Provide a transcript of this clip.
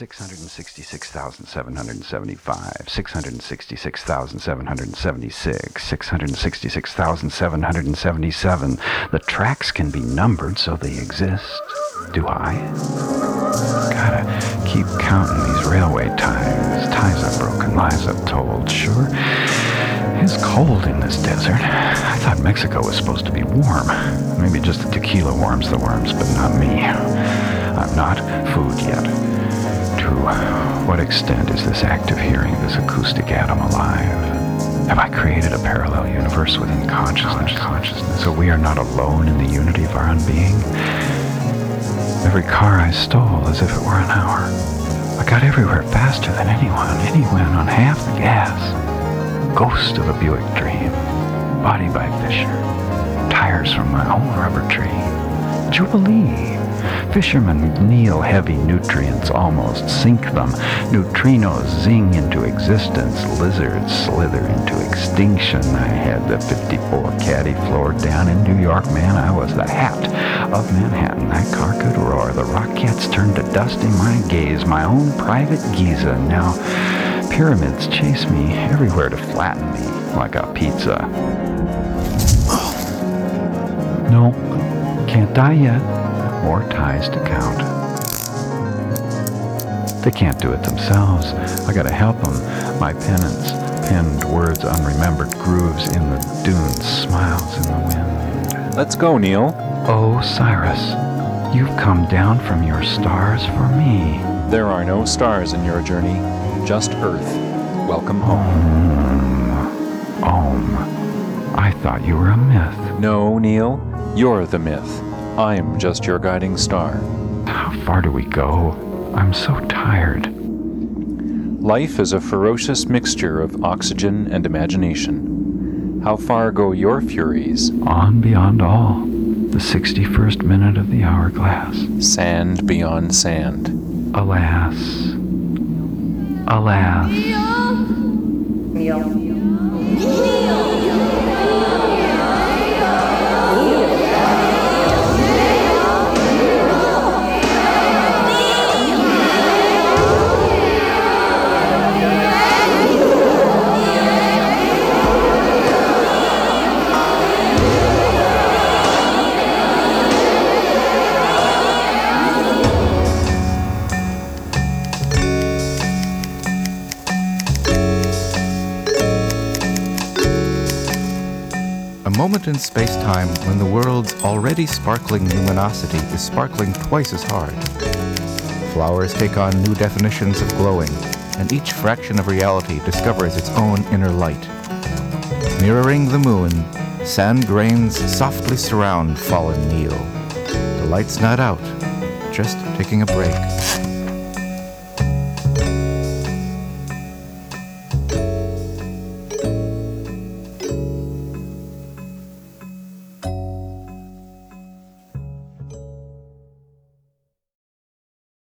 666,775, 666,776, 666,777. The tracks can be numbered so they exist. Do I? Gotta keep counting these railway ties. Ties I've broken, lies I've told. Sure, it's cold in this desert. I thought Mexico was supposed to be warm. Maybe just the tequila warms the worms, but not me. I'm not food yet. To what extent is this active hearing, this acoustic atom alive? Have I created a parallel universe within consciousness, so we are not alone in the unity of our unbeing? Every car I stole as if it were an hour. I got everywhere faster than anyone on half the gas. Ghost of a Buick dream. Body by Fisher. Tires from my own rubber tree. Jubilee. Fishermen kneel heavy nutrients, almost sink them. Neutrinos zing into existence. Lizards slither into extinction. I had the 54 caddy floor down in New York, man. I was the hat of Manhattan. That car could roar. The Rockettes turned to dust in my gaze. My own private Giza. Now pyramids chase me everywhere to flatten me like a pizza. No, can't die yet. More ties to count. They can't do it themselves. I gotta help them. My penance, penned words, unremembered grooves in the dunes, smiles in the wind. Let's go, Neil. Oh, Cyrus, you've come down from your stars for me. There are no stars in your journey, just Earth. Welcome home. Om. I thought you were a myth. No, Neil, you're the myth. I'm just your guiding star. How far do we go? I'm so tired. Life is a ferocious mixture of oxygen and imagination. How far go your furies? On beyond all, the 61st minute of the hourglass. Sand beyond sand. Alas. Alas. Neil. A moment in space-time when the world's already sparkling luminosity is sparkling twice as hard. Flowers take on new definitions of glowing, and each fraction of reality discovers its own inner light. Mirroring the moon, sand grains softly surround fallen Neil. The light's not out, just taking a break.